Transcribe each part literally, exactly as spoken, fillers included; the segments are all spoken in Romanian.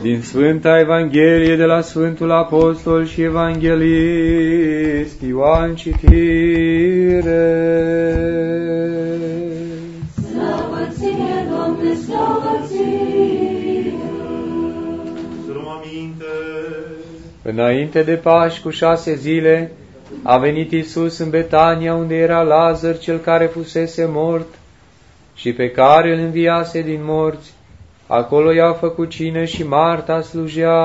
Din Sfânta Evanghelie de la Sfântul Apostol și Evanghelist Ioan citire. Slavă ție, Doamne, slavă ție! Să luăm aminte. Înainte de Paști cu șase zile a venit Iisus în Betania, unde era Lazar, cel care fusese mort și pe care îl înviase din morți. Acolo i-a făcut cină și Marta slujea.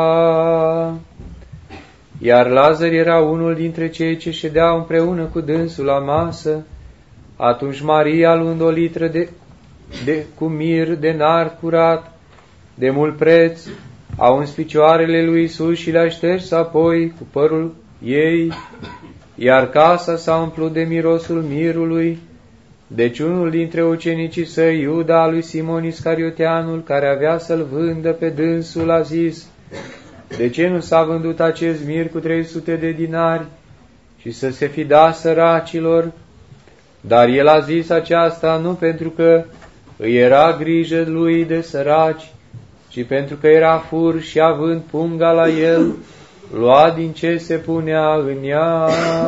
Iar Lazar era unul dintre cei ce ședeau împreună cu dânsul la masă. Atunci Maria, luând o litră de, de, cu mir de nard curat, de mult preț, a uns picioarele lui Iisus și le-a șters apoi cu părul ei, iar casa s-a umplut de mirosul mirului. Deci unul dintre ucenicii săi, Iuda, lui Simon Iscarioteanul, care avea să-l vândă pe dânsul, a zis: de ce nu s-a vândut acest mir cu trei sute de dinari și să se fi dat săracilor? Dar el a zis aceasta nu pentru că îi era grijă lui de săraci, ci pentru că era fur și, având punga la el, lua din ce se punea în ea.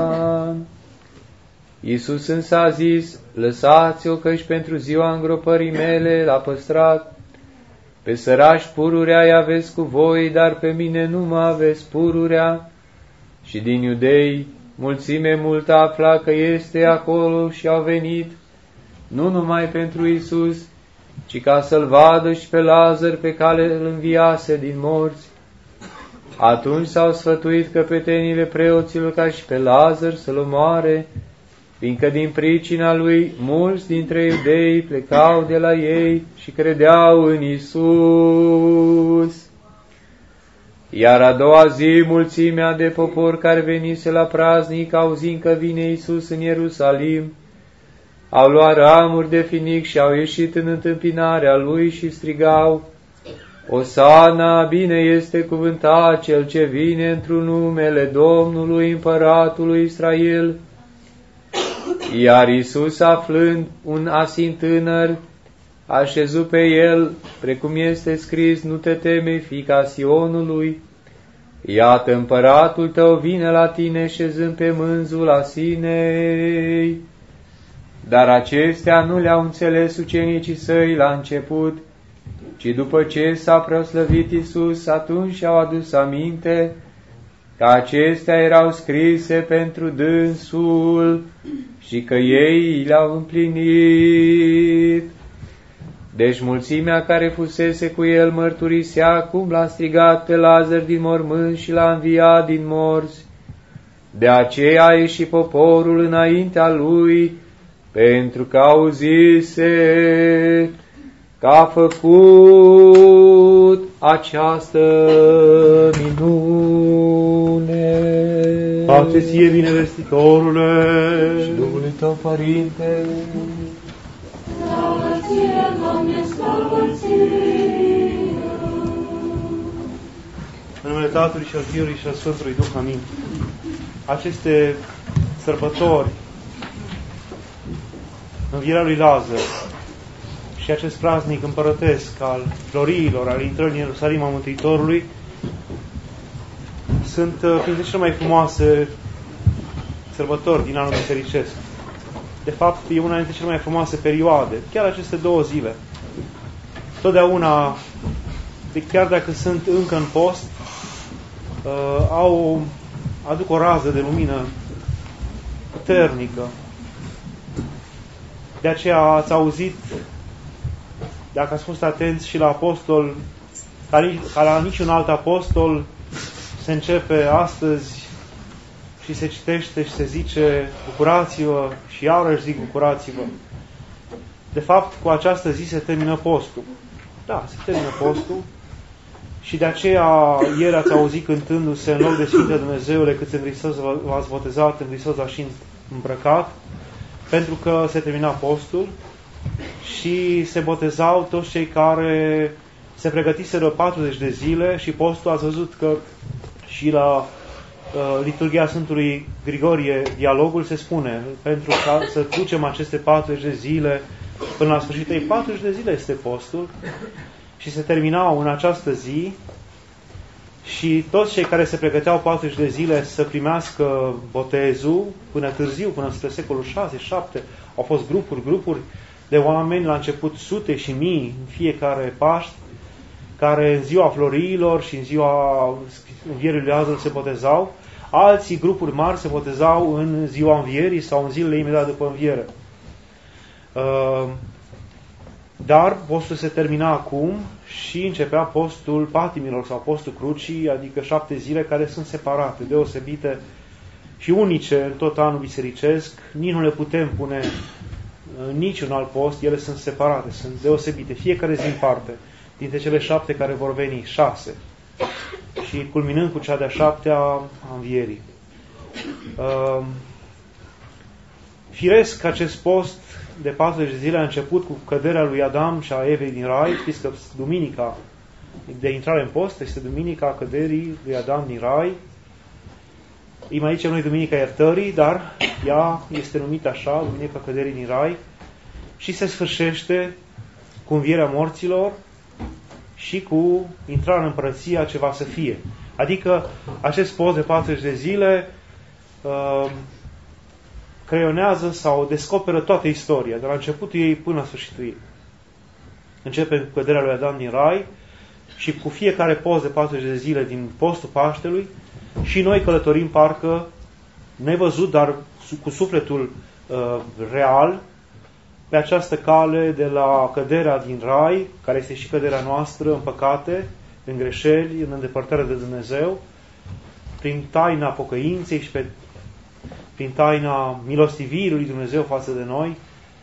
Iisus însă a zis: lăsați-o, căci pentru ziua îngropării mele l-a păstrat. Pe sărași pururea îi aveți cu voi, dar pe mine nu mă aveți pururea. Și din iudei mulțime multă afla că este acolo și au venit, nu numai pentru Iisus, ci ca să-l vadă și pe Lazar pe care îl înviase din morți. Atunci s-au sfătuit căpetenile preoților ca și pe Lazar să-l omoare, fiindcă din pricina lui mulți dintre iudei plecau de la ei și credeau în Iisus. Iar a doua zi, mulțimea de popor care venise la praznic, auzind că vine Iisus în Ierusalim, au luat ramuri de finic și au ieșit în întâmpinarea lui și strigau: Osana, bine este cuvântat cel ce vine într-un numele Domnului Împăratului Israel. Iar Iisus, aflând un asin tânăr, a șezut pe el, precum este scris: nu te teme, fiica Sionului, iată împăratul tău vine la tine șezând pe mânzul asinei. Dar acestea nu le-au înțeles ucenicii săi la început, ci după ce s-a preoslăvit Iisus, atunci și-au adus aminte că acestea erau scrise pentru dânsul și că ei le-au împlinit. Deci mulțimea care fusese cu el mărturisea cum l-a strigat pe Lazar din mormânt și l-a înviat din morți. De aceea a ieșit poporul înaintea lui, pentru că auzise că a făcut această minune. Pace ție, binevestitorule, și Duhului tău, Părinte. Slavă ție, Doamne, slavă ție! În numele Tatălui și al Fiului și al Sfântului Duh, amin. Aceste sărbători, învierea lui Lazar și acest praznic împărătesc al floriilor, al intrării în Ierusalim a Mântuitorului, sunt printre cele mai frumoase sărbători din anul bisericesc. De fapt, e una dintre cele mai frumoase perioade, chiar aceste două zile. Totdeauna, chiar dacă sunt încă în post, au, aduc o rază de lumină puternică. De aceea ați auzit, dacă ați fost atenți și la apostol, ca la niciun alt apostol, se începe astăzi și se citește și se zice: bucurați-vă, și iarăși zic bucurați-vă. De fapt, cu această zi se termină postul. Da, se termină postul și de aceea ieri ați auzit cântându-se: în loc de Sfinte Dumnezeule, cât în Hristos v-ați botezat, în Hristos v-ați și îmbrăcat, pentru că se termina postul și se botezau toți cei care se pregătiseră patruzeci de zile și postul, ați văzut că și la uh, liturghia Sfântului Grigorie dialogul se spune, pentru ca să ducem aceste patruzeci de zile până la sfârșit. Ei, patruzeci de zile este postul și se terminau în această zi Și toți cei care se pregăteau patruzeci de zile să primească botezul, până târziu, până spre secolul șase șapte, au fost grupuri, grupuri de oameni, la început sute și mii în fiecare Paști, care în ziua floriilor și în ziua învierii lui Lazar se botezau. Alții, grupuri mari, se botezau în ziua învierii sau în zilele imediat după înviere. Dar postul se termina acum și începea postul patimilor sau postul crucii, adică șapte zile care sunt separate, deosebite și unice în tot anul bisericesc. Nici nu le putem pune în niciun alt post, ele sunt separate, sunt deosebite, fiecare zi în parte, dintre cele șapte care vor veni, șase. Și culminând cu cea de-a șaptea a învierii. Uh, firesc, acest post de patruzeci de zile a început cu căderea lui Adam și a Evei din Rai. Știți că duminica de intrare în post este duminica căderii lui Adam din Rai. Îi mai zicem noi duminica iertării, dar ea este numită așa, duminica căderii din Rai, și se sfârșește cu învierea morților și cu intrarea în împărăția ce va să fie. Adică acest post de patruzeci de zile uh, creionează sau descoperă toată istoria, de la începutul ei până la sfârșitul ei. Începe cu căderea lui Adam din Rai și cu fiecare post de patruzeci de zile din postul Paștelui și noi călătorim parcă nevăzut, dar cu sufletul uh, real, pe această cale de la căderea din Rai, care este și căderea noastră în păcate, în greșeli, în îndepărtare de Dumnezeu, prin taina pocăinței și pe, prin taina milostivirii lui Dumnezeu față de noi,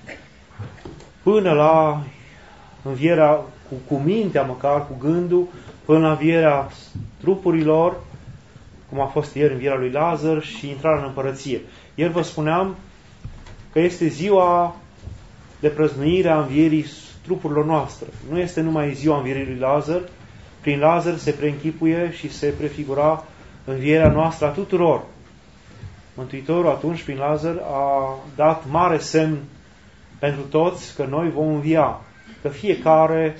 până la învierea cu, cu mintea măcar, cu gândul, până la învierea trupurilor, cum a fost ieri învierea lui Lazar și intrarea în împărăție. Ieri vă spuneam că este ziua de prăznuire a învierii trupurilor noastre. Nu este numai ziua învierii lui Lazar. Prin Lazar se preînchipuie și se prefigura învierea noastră a tuturor. Mântuitorul atunci, prin Lazar, a dat mare semn pentru toți că noi vom învia, că fiecare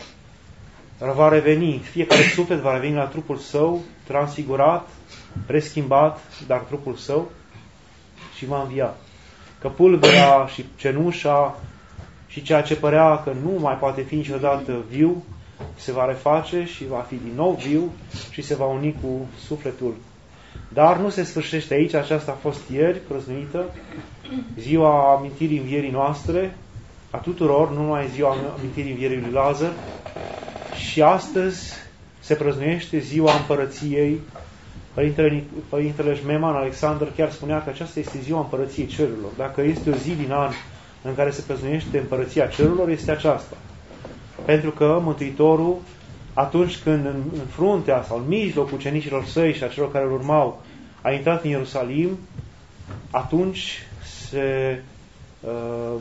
va reveni, fiecare suflet va reveni la trupul său, transfigurat, preschimbat, dar trupul său, și va învia. Că pulbera și cenușa și ceea ce părea că nu mai poate fi niciodată viu, se va reface și va fi din nou viu și se va uni cu sufletul. Dar nu se sfârșește aici, aceasta a fost ieri, prăznuită, ziua amintirii învierii noastre, a tuturor, nu numai ziua amintirii învierii lui Lazar, și astăzi se prăznuiește ziua împărăției. Părintele, Părintele Șmeman, Alexandru, chiar spunea că aceasta este ziua împărăției cerurilor. Dacă este o zi din an în care se prăznuiește împărăția cerurilor, este aceasta. Pentru că Mântuitorul, atunci când în, în fruntea sau în mijlocul ucenicilor săi și a celor care îl urmau, a intrat în Ierusalim, atunci se, uh,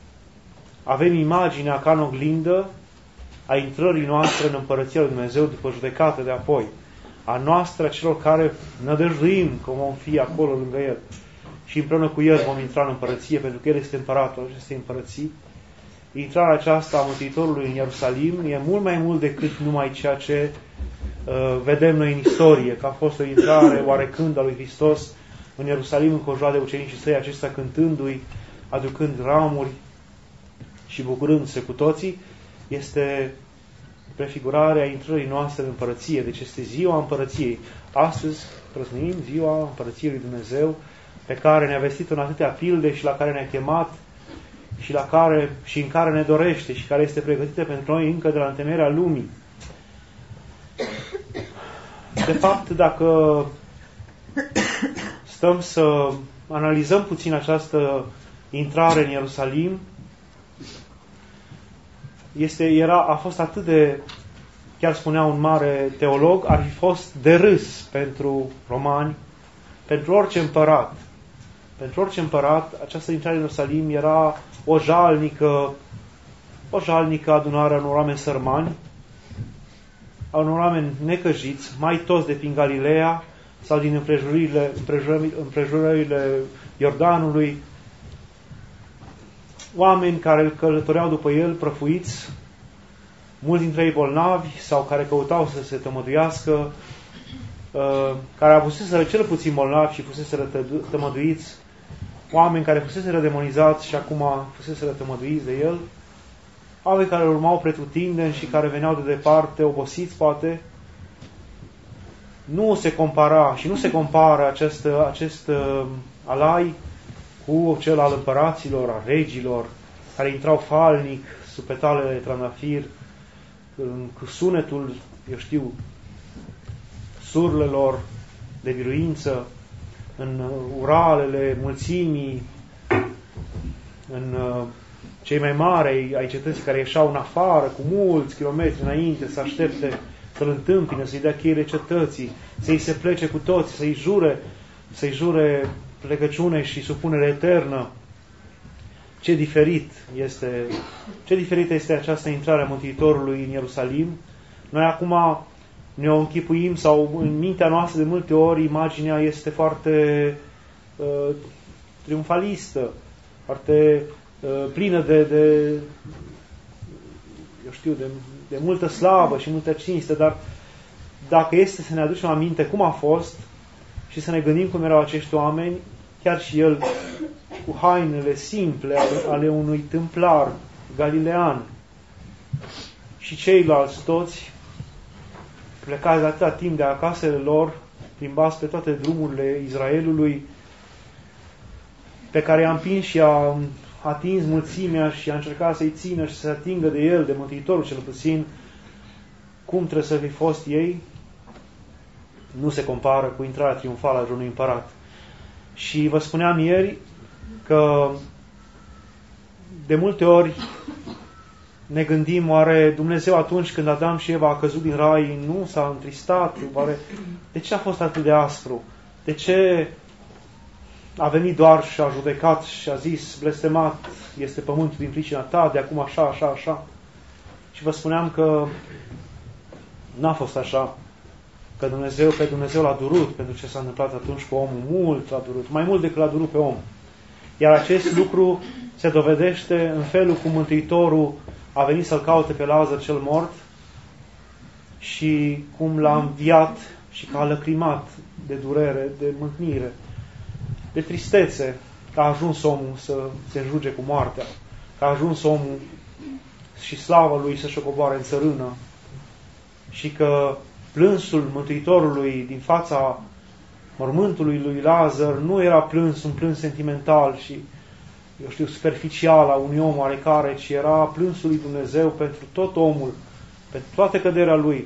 avem imaginea ca în oglindă a intrării noastre în împărăția lui Dumnezeu după judecată de apoi. A noastră, a celor care nădăjduim că vom fi acolo lângă El. Și împreună cu El vom intra în împărăție, pentru că El este împăratul acestei împărății. Intrarea aceasta a Mântuitorului în Ierusalim e mult mai mult decât numai ceea ce uh, vedem noi în istorie, că a fost o intrare oarecând a lui Hristos în Ierusalim, înconjurat de ucenicii săi, acesta cântându-i, aducând ramuri și bucurându-se cu toții. Este prefigurarea intrării noastre în împărăție, deci este ziua împărăției. Astăzi prăznuim ziua împărăției lui Dumnezeu, pe care ne-a vestit în atâtea pilde și la care ne-a chemat și, la care, și în care ne dorește și care este pregătită pentru noi încă de la întemeierea lumii. De fapt, dacă stăm să analizăm puțin această intrare în Ierusalim, este, era, a fost atât de, chiar spunea un mare teolog, ar fi fost de râs pentru romani, pentru orice împărat. Pentru orice împărat, această intrare în Ierusalim era o jalnică, o jalnică adunare a unor oameni sărmani, a unor oameni necăjiți, mai toți de prin Galileea sau din împrejurările, împrejurările, împrejurările Iordanului, oameni care îl călătoreau după el, prăfuiți, mulți dintre ei bolnavi sau care căutau să se tămăduiască, care avuseseră cel puțin bolnavi și fuseseră tămăduiți, oameni care fuseseră demonizați și acum fuseseră tămăduiți de el, alții care urmau pretutindeni și care veneau de departe, obosiți poate. Nu se compara și nu se compară acest, acest uh, alai cu cel al împăraților, al regilor, care intrau falnic sub petalele de trandafir, cu sunetul, eu știu, surlelor de biruință, în uralele mulțimii, în uh, cei mai mari ai cetății care ieșeau în afară cu mulți kilometri înainte să aștepte să-l întâmpine, să-i dea cheile cetății, să-i se plece cu toți, să-i jure, să-i jure plecăciune și supunere eternă. Ce diferit este, ce diferită este această intrare a Mântuitorului în Ierusalim. Noi acum ne o închipuim, sau în mintea noastră de multe ori imaginea este foarte uh, triumfalistă, foarte uh, plină de, de eu știu, de, de multă slavă și multă cinste, dar dacă este să ne aducem aminte cum a fost și să ne gândim cum erau acești oameni, chiar și el cu hainele simple ale, ale unui tâmplar galilean și ceilalți toți plecați de atâta timp de acasele lor, plimbați pe toate drumurile Israelului, pe care i-a împins și a atins mulțimea și a încercat să-i țină și să se atingă de el, de Mântuitorul cel puțin, cum trebuie să fi fost ei, nu se compară cu intrarea triumfală a unui împărat. Și vă spuneam ieri că de multe ori ne gândim, oare Dumnezeu atunci când Adam și Eva a căzut din rai nu s-a întristat? Oare de ce a fost atât de aspru? De ce a venit doar și a judecat și a zis, blestemat este pământul din pricina ta, de acum așa, așa, așa? Și vă spuneam că n-a fost așa, că Dumnezeu, pe Dumnezeu l-a durut pentru ce s-a întâmplat atunci cu omul, mult l-a durut, mai mult decât l-a durut pe om. Iar acest lucru se dovedește în felul cum Mântuitorul a venit să-l caute pe Lazar cel mort și cum l-a înviat și că a lăcrimat de durere, de mâhnire, de tristețe, că a ajuns omul să se înjuge cu moartea, că a ajuns omul și slava lui să-și o coboare în țărână și că plânsul Mântuitorului din fața mormântului lui Lazar nu era plâns, un plâns sentimental și, eu știu, superficial a unui om oarecare, ci era plânsul lui Dumnezeu pentru tot omul, pentru toată căderea lui.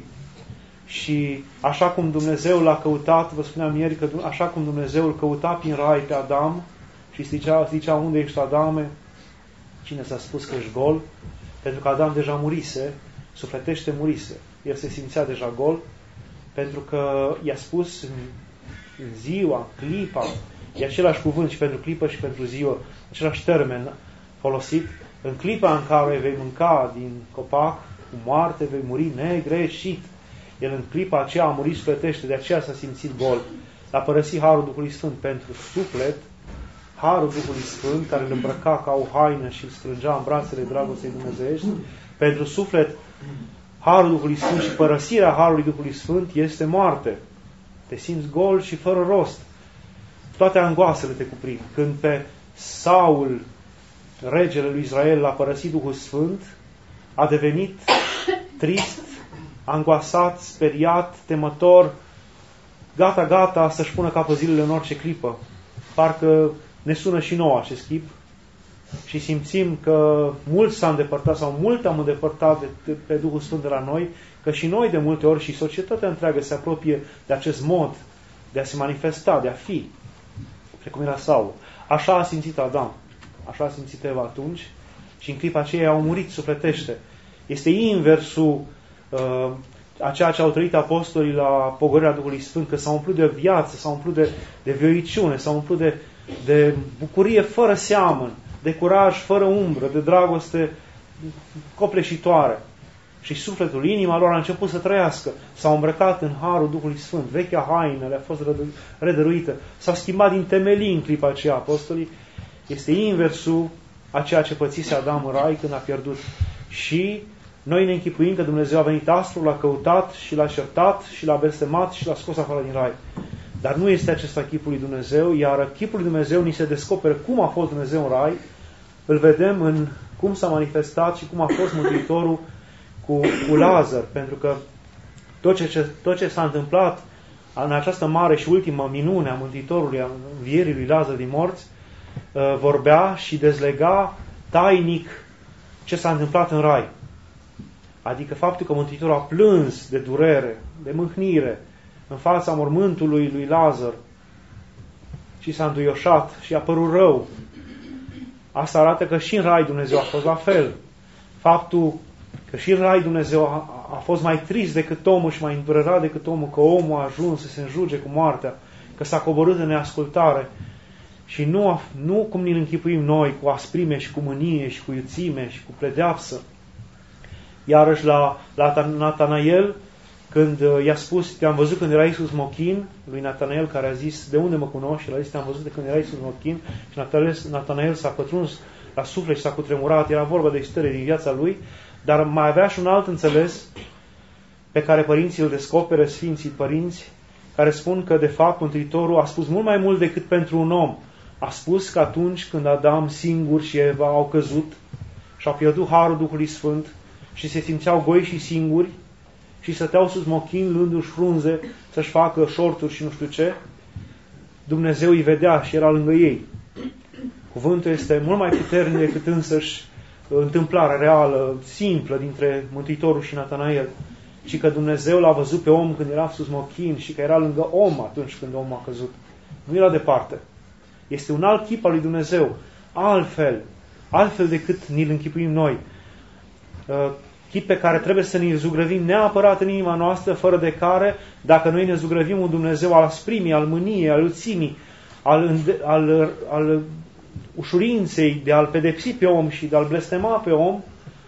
Și așa cum Dumnezeu l-a căutat, vă spuneam ieri, că așa cum Dumnezeu îl căuta prin rai pe Adam și zicea, zicea unde ești, Adame? Cine s-a spus că ești gol? Pentru că Adam deja murise, sufletește murise. El se simțea deja gol, pentru că i-a spus în, în ziua, clipa, e același cuvânt și pentru clipă și pentru ziua, același termen folosit. În clipa în care vei mânca din copac, cu moarte, vei muri negreșit. El în clipa aceea a murit sufletește, de aceea s-a simțit gol. A părăsit harul Duhului Sfânt pentru suflet, harul Duhului Sfânt, care îl îmbrăca ca o haină și îl strângea în brațele dragostei dumnezeiești. Pentru suflet, harul Duhului Sfânt și părăsirea harului Duhului Sfânt este moarte. Te simți gol și fără rost. Toate angoasele te cuprind. Când pe Saul, regele lui Israel, l-a părăsit Duhul Sfânt, a devenit trist, angoasat, speriat, temător, gata, gata să-și pună capăt zilele în orice clipă. Parcă ne sună și nouă acest chip și simțim că mult s-a îndepărtat sau mult am îndepărtat de, de, pe Duhul Sfânt de la noi, că și noi de multe ori și societatea întreagă se apropie de acest mod de a se manifesta, de a fi, precum era Saul. Așa a simțit Adam, așa a simțit Eva atunci și în clipa aceea au murit sufletește. Este inversul uh, a ceea ce au trăit apostolii la pogorârea Duhului Sfânt, că s-au umplut de viață, s-au umplut de, de vioiciune, s-au umplut de, de bucurie fără seamăn, de curaj fără umbră, de dragoste copleșitoare. Și sufletul, inima lor a început să trăiască. S-au îmbrăcat în harul Duhului Sfânt. Vechea haină le-a fost redăruită. S-au schimbat din temelii în clipa aceea apostolii. Este inversul a ceea ce pățise Adam în rai când a pierdut și Noi ne închipuim că Dumnezeu a venit astfel, l-a căutat și l-a certat și l-a blestemat și l-a scos afară din rai. Dar nu este acesta chipul lui Dumnezeu, iar chipul lui Dumnezeu ni se descoperă cum a fost Dumnezeu în rai, îl vedem în cum s-a manifestat și cum a fost Mântuitorul cu, cu Lazar, pentru că tot ce, tot ce s-a întâmplat în această mare și ultimă minune a Mântuitorului, a învierii lui Lazar din morți, vorbea și dezlega tainic ce s-a întâmplat în rai. Adică faptul că Mântuitorul a plâns de durere, de mâhnire, în fața mormântului lui Lazar și s-a înduioșat și a părut rău. Asta arată că și în rai Dumnezeu a fost la fel. Faptul că și în rai Dumnezeu a, a fost mai trist decât omul și mai îndurerat decât omul, că omul a ajuns să se înjuge cu moartea, că s-a coborât în neascultare și nu, nu cum ne închipuim noi, cu asprime și cu mânie și cu iuțime și cu pedeapsă. Iarăși la, la Natanael, când i-a spus, te-am văzut când era Iisus mochin, lui Natanael, care a zis, de unde mă cunoști? Și el a zis, te-am văzut de când era Iisus mochin. Și Natanael, Natanael s-a pătruns la suflet și s-a cutremurat. Era vorba de istorie din viața lui, dar mai avea și un alt înțeles pe care părinții îl descoperă, Sfinții Părinți, care spun că, de fapt, Mântuitorul a spus mult mai mult decât pentru un om. A spus că atunci când Adam singur și Eva au căzut și au pierdut harul Duhului Sfânt și se simțeau goi și singuri, și stăteau sus mochin, luându-și frunze să-și facă șorturi și nu știu ce, Dumnezeu îi vedea și era lângă ei. Cuvântul este mult mai puternic decât însăși întâmplarea reală, simplă, dintre Mântuitorul și Natanael. Și că Dumnezeu l-a văzut pe om când era sus mochin și că era lângă om atunci când omul a căzut. Nu era departe. Este un alt chip al lui Dumnezeu. Altfel. Altfel decât ni-l închipuim noi. Chip pe care trebuie să ne zugrăvim neapărat în inima noastră, fără de care, dacă noi ne zugrăvim un Dumnezeu al asprimii, al mâniei, al iuțimii, al, al, al ușurinței de a-l pedepsi pe om și de a-l blestema pe om,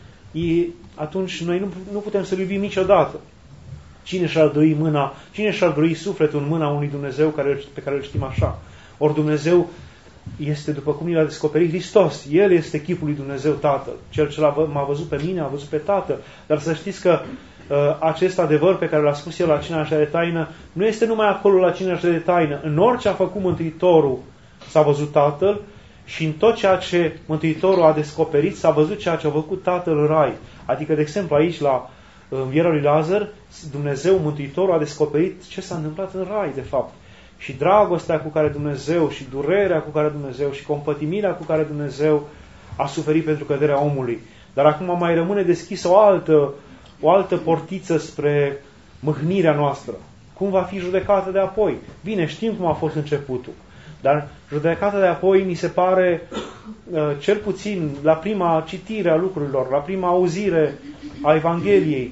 atunci noi nu, nu putem să-l iubim niciodată. Cine și-ar dori mâna, cine și-ar dori sufletul în mâna unui Dumnezeu care, pe care îl știm așa? Ori Dumnezeu este, după cum l-a descoperit Hristos, El este chipul lui Dumnezeu Tatăl. Cel ce m-a văzut pe mine, a văzut pe Tatăl. Dar să știți că uh, acest adevăr pe care l-a spus El la cina așa de taină, nu este numai acolo la cina așa de taină. În orice a făcut Mântuitorul s-a văzut Tatăl și în tot ceea ce Mântuitorul a descoperit s-a văzut ceea ce a făcut Tatăl în rai. Adică, de exemplu, aici la învierea lui Lazar, Dumnezeu, Mântuitorul, a descoperit ce s-a întâmplat în rai, de fapt. Și dragostea cu care Dumnezeu, și durerea cu care Dumnezeu, și compătimirea cu care Dumnezeu a suferit pentru căderea omului. Dar acum mai rămâne deschisă o altă, o altă portiță spre mâhnirea noastră. Cum va fi judecata de apoi? Bine, știm cum a fost începutul. Dar judecata de apoi mi se pare, cel puțin la prima citire a lucrurilor, la prima auzire a Evangheliei,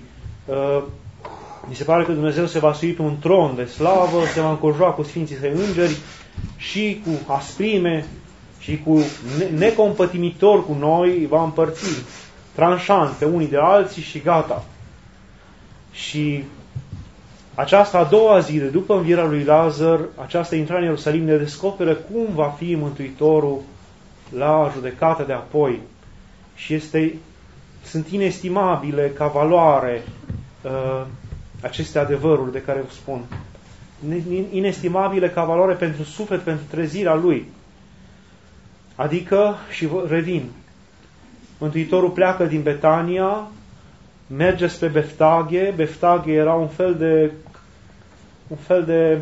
mi se pare că Dumnezeu se va sui pe un tron de slavă, se va înconjura cu Sfinții Săi Îngeri și cu asprime și cu necompătimitor cu noi va împărți tranșant pe unii de alții și gata. Și aceasta a doua zi, de după învierea lui Lazar, această intrare în Ierusalim ne descoperă cum va fi Mântuitorul la judecata de apoi. Și este, sunt inestimabile ca valoare uh, aceste adevăruri de care vă spun. Inestimabile ca valoare pentru suflet, pentru trezirea lui. Adică, și revin, Mântuitorul pleacă din Betania, merge spre Beftage. Beftage era un fel de un fel de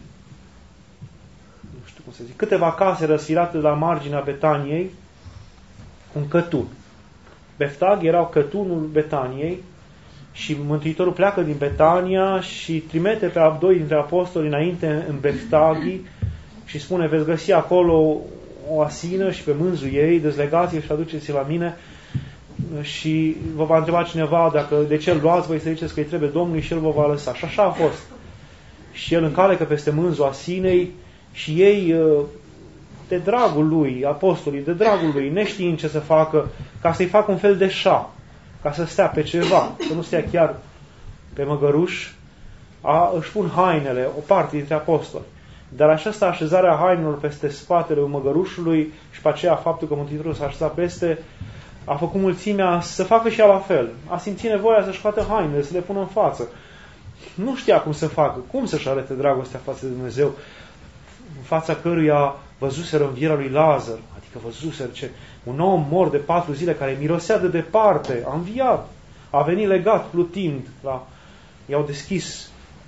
nu știu cum să zic, câteva case răsfirate la marginea Betaniei, un cătun. Beftage era cătunul Betaniei și Mântuitorul pleacă din Betania și trimite pe doi dintre apostoli înainte în Beftage și spune, veți găsi acolo o asină și pe mânzul ei, dezlegați-o și aduceți-l la mine și vă va întreba cineva dacă de ce îl luați, voi să ziceți că îi trebuie Domnului și el vă va lăsa. Și așa a fost. Și el încalecă peste mânzul asinei și ei, de dragul lui, apostolii, de dragul lui, neștiind ce să facă, ca să-i facă un fel de șa, ca să stea pe ceva, să nu stea chiar pe măgăruș, a, își pun hainele, o parte dintre apostoli. Dar această așezare a hainelor peste spatele măgărușului și pe aceea faptul că Mântuitorul s-a așezat peste, a făcut mulțimea să facă și ea la fel. A simțit nevoia să-și scoată hainele, să le pună în față. Nu știa cum să facă, cum să-și arate dragostea față de Dumnezeu, în fața căruia văzuseră învierea lui Lazar, adică văzuseră ce un om mort de patru zile care mirosea de departe, a înviat, a venit legat, plutind, la... i-au deschis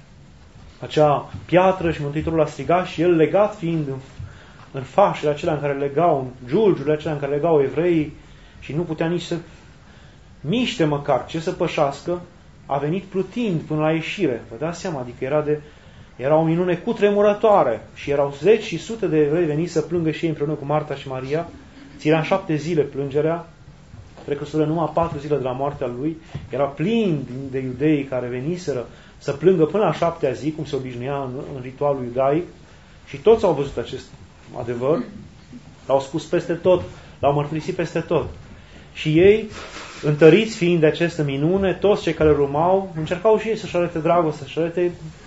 acea piatră și Mântuitorul a strigat și el legat fiind în, în fașele acelea în care legau, în giulgiurile acelea în care legau evreii și nu putea nici să miște măcar, ce să pășească, a venit plutind până la ieșire. Vă dați seama, adică era, de, era o minune cutremurătoare și erau zeci și sute de evrei veniți să plângă și ei împreună cu Marta și Maria. Ținea în șapte zile plângerea, precursoră numai patru zile de la moartea lui, era plin de iudei care veniseră să plângă până la șaptea zi, cum se obișnuia în, în ritualul iudaic, și toți au văzut acest adevăr, l-au spus peste tot, l-au mărturisit peste tot. Și ei, întăriți fiind de această minune, toți cei care urmau, încercau și ei să-și arate dragoste, să-și arate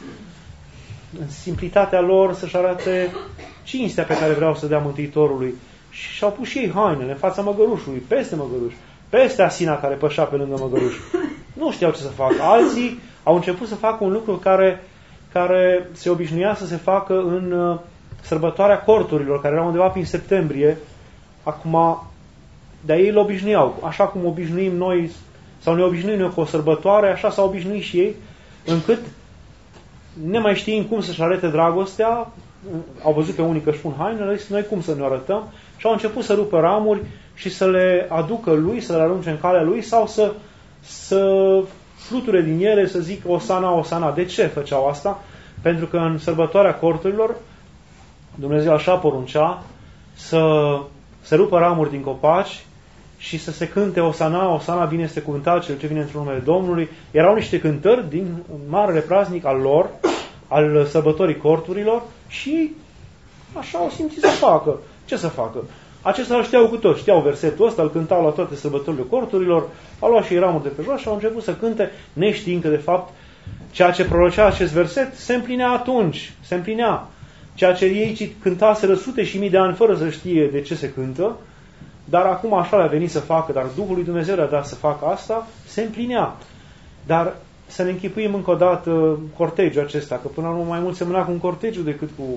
în simplitatea lor, să-și arate cinstea pe care vreau să dea Mântuitorului. Și și-au pus și ei hainele în fața măgărușului, peste măgăruș, peste Asina care pășea pe lângă măgăruș. Nu știau ce să facă. Alții au început să facă un lucru care, care se obișnuia să se facă în uh, sărbătoarea corturilor, care era undeva prin septembrie. Acum, de-aia ei îl obișnuiau. Așa cum obișnuim noi, sau ne obișnuim noi cu o sărbătoare, așa s-au obișnuit și ei, încât, nemai știind cum să-și arate dragostea, au văzut pe unii că își pun hainele, noi cum să ne arătăm, și au început să rupă ramuri și să le aducă lui, să le arunce în calea lui, sau să, să fluture din ele, să zic Osana, Osana. De ce făceau asta? Pentru că în sărbătoarea corturilor Dumnezeu așa poruncea să se rupă ramuri din copaci și să se cânte Osana, Osana, bine este cuvântat cel ce vine într-un numele Domnului. Erau niște cântări din marele praznic al lor, al sărbătorii corturilor, și așa au simțit să facă. Ce să facă? Acestea îl știau cu toți, știau versetul ăsta, îl cântau la toate sărbătorile corturilor, au luat și ei ramuri de pe jos și au început să cânte, neștiind că de fapt ceea ce prorocea acest verset se împlinea atunci, se împlinea. Ceea ce ei cântaseră sute și mii de ani fără să știe de ce se cântă, dar acum așa le-a venit să facă, dar Duhul lui Dumnezeu le-a dat să facă asta, se împlinea. Dar să ne închipuim încă o dată cortegiul acesta, că până la urmă mai mult semăna cu un cortegiu decât cu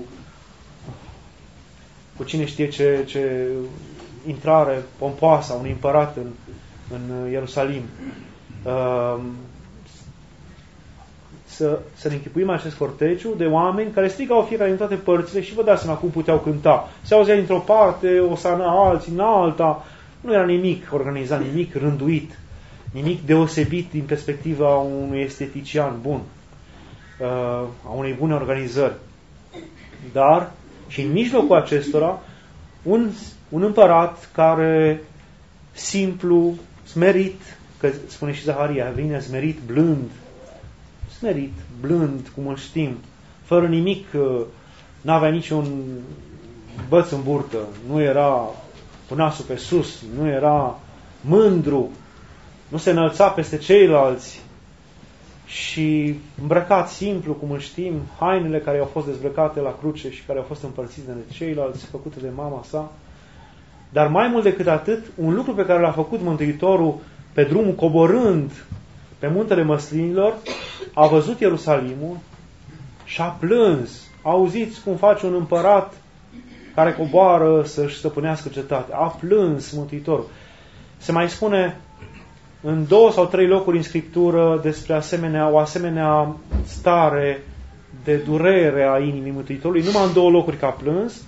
cu cine știe ce, ce intrare pompoasă a unui împărat în, în Ierusalim. Uh, să, să ne închipuim acest cortegiu de oameni care strigau fiecare din toate părțile și vă dați seama cum puteau cânta. Se auzea dintr-o parte, o sana alții, în alta. Nu era nimic organizat, nimic rânduit, nimic deosebit din perspectiva unui estetician bun, uh, a unei bune organizări. Dar și în mijlocul acestora, un, un împărat care, simplu, smerit, că spune și Zaharia, vine smerit, blând, smerit, blând, cum îl știm, fără nimic, n-avea niciun băț în burtă, nu era cu nasul pe sus, nu era mândru, nu se înălța peste ceilalți, și îmbrăcat simplu, cum îl știm, hainele care au fost dezbrăcate la cruce și care au fost împărțite de ceilalți, făcute de mama sa. Dar mai mult decât atât, un lucru pe care l-a făcut Mântuitorul pe drumul coborând pe muntele Măslinilor, a văzut Ierusalimul și a plâns. Auziți cum face un împărat care coboară să-și stăpânească cetatea. A plâns Mântuitorul. Se mai spune în două sau trei locuri în Scriptură despre asemenea, o asemenea stare de durere a inimii Mântuitorului, numai în două locuri că a plâns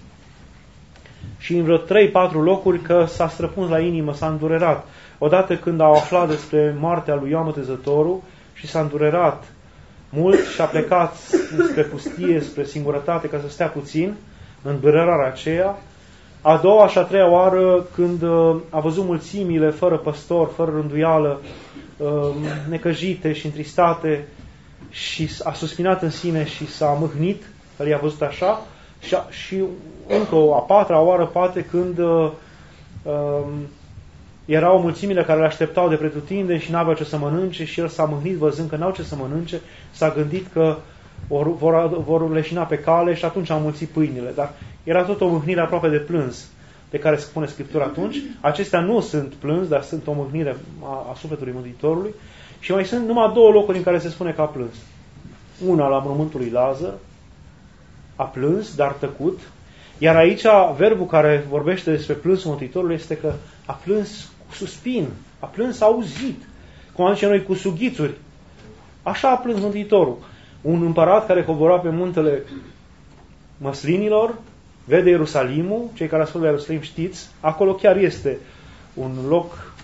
și în vreo trei patru locuri că s-a străpuns la inimă, s-a îndurerat. Odată când au aflat despre moartea lui Ioan Botezătorul și s-a îndurerat mult și a plecat spre pustie, spre singurătate, ca să stea puțin în durerarea aceea. A doua și a treia oară, când uh, a văzut mulțimile fără păstor, fără rânduială, uh, necăjite și întristate, și a suspinat în sine și s-a mâhnit, că i-a văzut așa, și, a, și încă o a patra oară, poate, când uh, uh, erau mulțimile care le așteptau de pretutindeni și n-aveau ce să mănânce și el s-a mâhnit văzând că n-au ce să mănânce, s-a gândit că vor, vor, vor leșina pe cale și atunci a mulțit pâinile. Dar era tot o mâhnire aproape de plâns. de care spune Scriptura atunci. Acestea nu sunt plâns, dar sunt o mâhnire a, a sufletului Mântuitorului. Și mai sunt numai două locuri în care se spune că a plâns. Una la mormântul lui Lazar, a plâns, dar tăcut. Iar aici verbul care vorbește despre plânsul Mântuitorului este că a plâns cu suspin, a plâns auzit, cum am zis noi, cu sughițuri. Așa a plâns Mântuitorul. Un împărat care cobora pe muntele măslinilor, vede Ierusalimul, cei care ați fost la Ierusalim știți, acolo chiar este un loc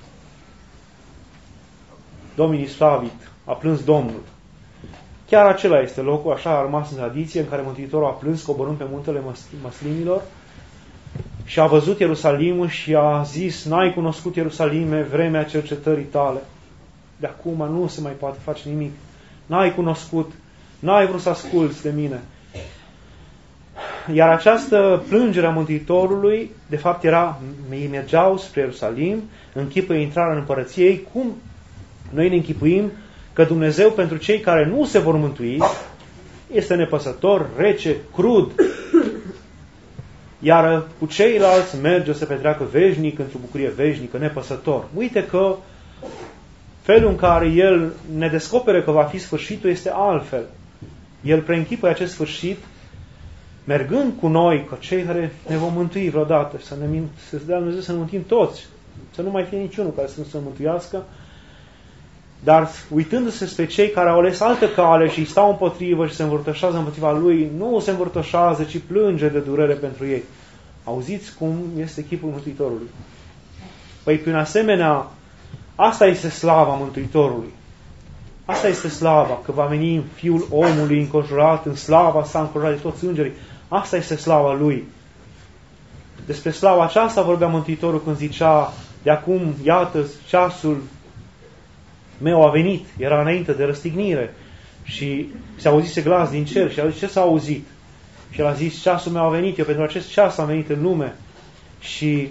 Domini Slavit, a plâns Domnul. Chiar acela este locul, așa a rămas în tradiție, în care Mântuitorul a plâns coborând pe muntele măslinilor și a văzut Ierusalimul și a zis: n-ai cunoscut, Ierusalime, vremea cercetării tale. De acum nu se mai poate face nimic. N-ai cunoscut, n-ai vrut să asculți de mine. Iar această plângere a Mântuitorului, de fapt, era, ei mergeau spre Ierusalim, închipuie intrarea în împărăției, cum noi ne închipuim că Dumnezeu, pentru cei care nu se vor mântui, este nepăsător, rece, crud, iar cu ceilalți merge să petreacă veșnic, într-o bucurie veșnică, nepăsător. Uite că felul în care El ne descopere că va fi sfârșitul este altfel. El preînchipuie acest sfârșit mergând cu noi, că cei care ne vom mântui vreodată, să ne să dea Dumnezeu să ne mântuim toți, să nu mai fie niciunul care să nu se mântuiască, dar uitându-se spre cei care au ales altă cale și îi stau împotrivă și se învârtășează împotriva Lui, nu se învârtășează, ci plânge de durere pentru ei. Auziți cum este chipul Mântuitorului. Păi prin asemenea, asta este slava Mântuitorului. Asta este slava, că va veni Fiul omului înconjurat în slava sa, înconjurat de toți îngerii. Asta este slava Lui. Despre slava aceasta vorbea Mântuitorul când zicea: de acum, iată, ceasul meu a venit, era înainte de răstignire. Și se auzise glas din cer și a zis: ce s-a auzit? Și el a zis: ceasul meu a venit, eu pentru acest ceas am venit în lume. Și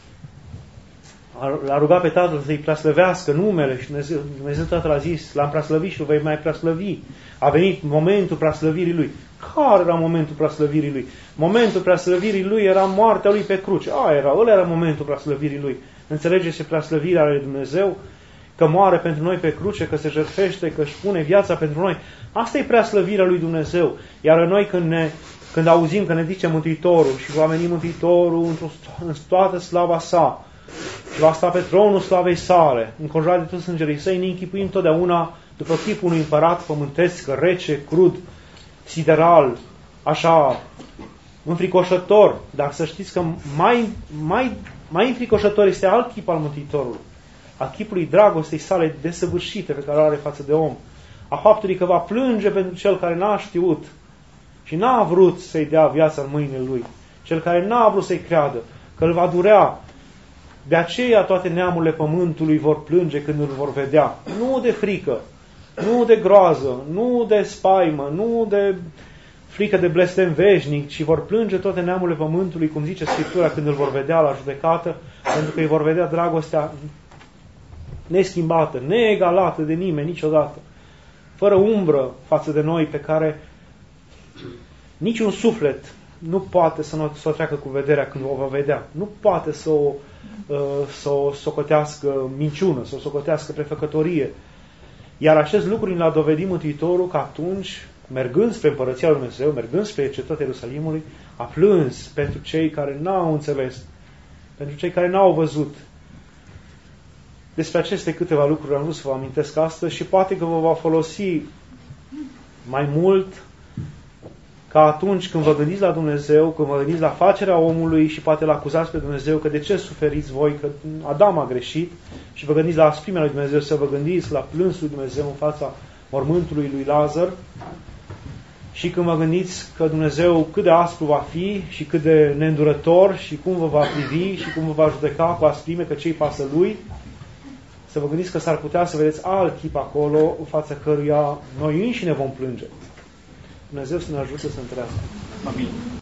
l-a rugat pe Tatăl să-i preaslăvească numele și Dumnezeu, Dumnezeu Tatăl a zis: l-am preaslăvit și îl vei mai preaslăvi. A venit momentul preaslăvirii Lui. Care era momentul preaslăvirii Lui? Momentul preaslăvirii Lui era moartea Lui pe cruce. A, era, ăla era momentul preaslăvirii Lui. Înțelegeți preaslăvirea lui Dumnezeu? Că moare pentru noi pe cruce, că se jertfește, că își pune viața pentru noi. Asta e preaslăvirea lui Dumnezeu. Iar noi când, ne, când auzim că ne zice Mântuitorul și va veni Mântuitorul într-o, în toată slava sa și va sta pe tronul slavei sale, înconjurat de toți îngerii săi, ne închipuim totdeauna după chipul unui împărat pământesc, rece, crud, sideral, așa, înfricoșător. Dar să știți că mai, mai, mai înfricoșător este alt chip al Mântuitorului. A chipului dragostei sale desăvârșite pe care o are față de om. A faptului că va plânge pentru cel care n-a știut și n-a vrut să-i dea viața în mâinile lui. Cel care n-a vrut să-i creadă, că îl va durea. De aceea toate neamurile pământului vor plânge când îl vor vedea. Nu de frică, nu de groază, nu de spaimă, nu de frică de blestem veșnic, ci vor plânge toate neamurile pământului, cum zice Scriptura, când îl vor vedea la judecată, pentru că îi vor vedea dragostea neschimbată, neegalată de nimeni niciodată, fără umbră față de noi, pe care niciun suflet nu poate să, nu, să o treacă cu vederea când o va vedea. Nu poate să o, să o socotească minciună, să o socotească prefăcătorie. Iar acest lucru l-a dovedit Mântuitorul că atunci, mergând spre Împărăția lui Dumnezeu, mergând spre cetatea Ierusalimului, a plâns pentru cei care n-au înțeles, pentru cei care n-au văzut. Despre aceste câteva lucruri am vrut să vă amintesc astăzi și poate că vă va folosi mai mult ca atunci când vă gândiți la Dumnezeu, când vă gândiți la facerea omului și poate l-acuzați pe Dumnezeu că de ce suferiți voi, că Adam a greșit, și vă gândiți la asprimea lui Dumnezeu, să vă gândiți la plânsul lui Dumnezeu în fața mormântului lui Lazar, și când vă gândiți că Dumnezeu cât de aspru va fi și cât de neîndurător și cum vă va privi și cum vă va judeca cu asprime, că ce-i pasă lui, să vă gândiți că s-ar putea să vedeți alt chip acolo în fața căruia noi înșine vom plânge. Dumnezeu să ne ajute să întrească. Amin.